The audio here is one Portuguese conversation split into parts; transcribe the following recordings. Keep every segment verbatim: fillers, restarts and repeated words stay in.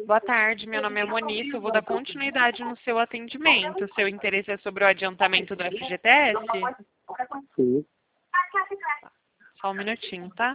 Boa tarde, meu nome é Monique, eu vou dar continuidade no seu atendimento. Seu interesse é sobre o adiantamento do F G T S? Sim. Só um minutinho, tá?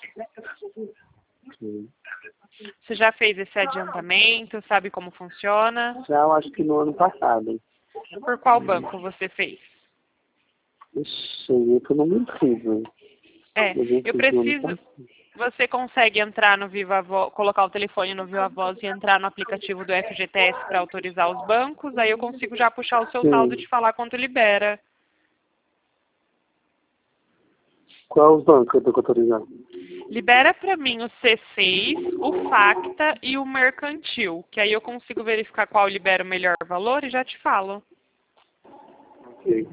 Sim. Você já fez esse adiantamento? Sabe como funciona? Já eu acho que no ano passado. Hein? Por qual banco você fez? Ixi, eu que eu não me lembro. É, eu preciso... Você consegue entrar no Viva Voz, colocar o telefone no Viva Voz e entrar no aplicativo do F G T S para autorizar os bancos? Aí eu consigo já puxar o seu Sim. saldo e te falar quanto libera. Qual os bancos que eu tô autorizando? Libera para mim o C seis, o Facta e o Mercantil, que aí eu consigo verificar qual libera o melhor valor e já te falo. Ok.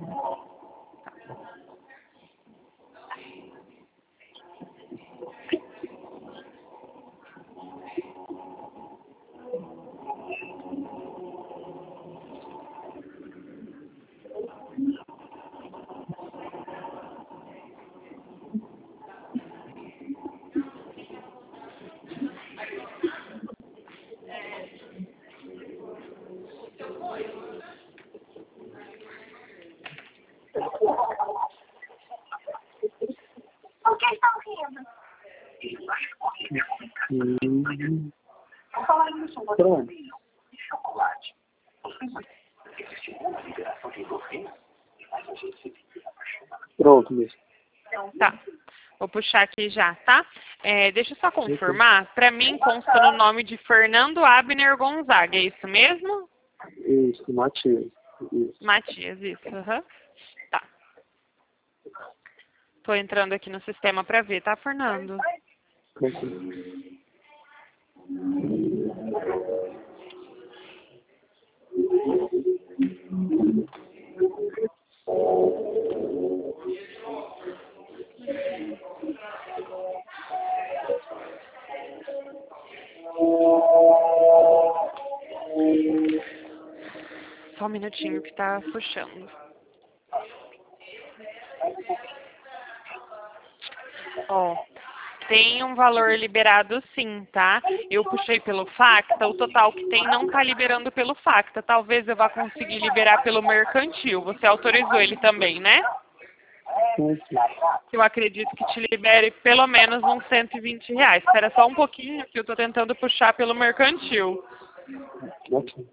Hum. Pronto. Pronto, mesmo. Tá. Vou puxar aqui já, tá? É, deixa eu só confirmar. Para mim consta no nome de Fernando Abner Gonzaga, é isso mesmo? Isso, Matias. Isso. Matias, isso. Uhum. Tá. Tô entrando aqui no sistema para ver, tá, Fernando? Ok. Só um minutinho que tá puxando. Ó, tem um valor liberado sim, tá? Eu puxei pelo Facta, o total que tem não tá liberando pelo Facta. Talvez eu vá conseguir liberar pelo Mercantil. Você autorizou ele também, né? Sim, sim. Eu acredito que te libere pelo menos uns cento e vinte reais. Espera só um pouquinho que eu tô tentando puxar pelo Mercantil. Ok.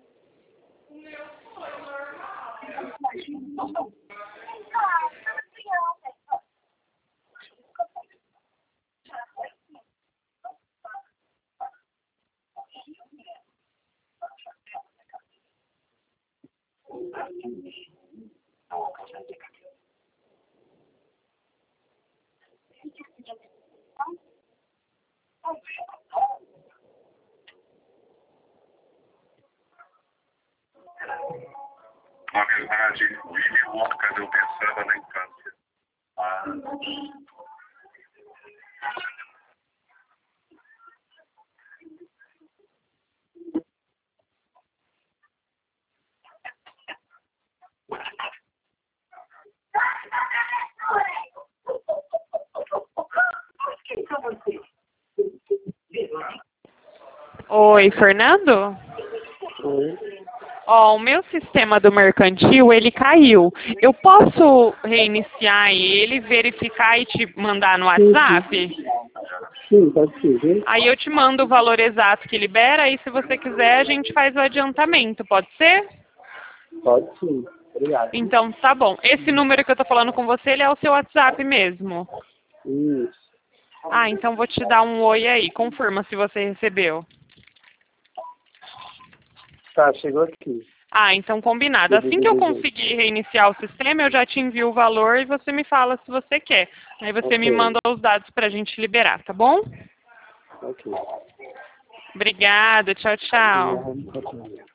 Na verdade, Willy Wonka eu pensava na infância. Ah. Oi, Fernando? Oi. Ó, o meu sistema do Mercantil, ele caiu. Eu posso reiniciar ele, verificar e te mandar no Sim, WhatsApp? Sim, pode ser, viu? Aí eu te mando o valor exato que libera e se você quiser a gente faz o adiantamento, pode ser? Pode sim. Obrigado. Então tá bom. Esse número que eu tô falando com você, ele é o seu WhatsApp mesmo. Isso. Ah, então vou te dar um oi aí. Confirma se você recebeu. Tá, chegou aqui. Ah, então combinado. Assim que eu conseguir reiniciar o sistema, eu já te envio o valor e você me fala se você quer. Aí você me Ok. manda os dados pra gente liberar, tá bom? Ok. Obrigada. Tchau, tchau. Obrigado.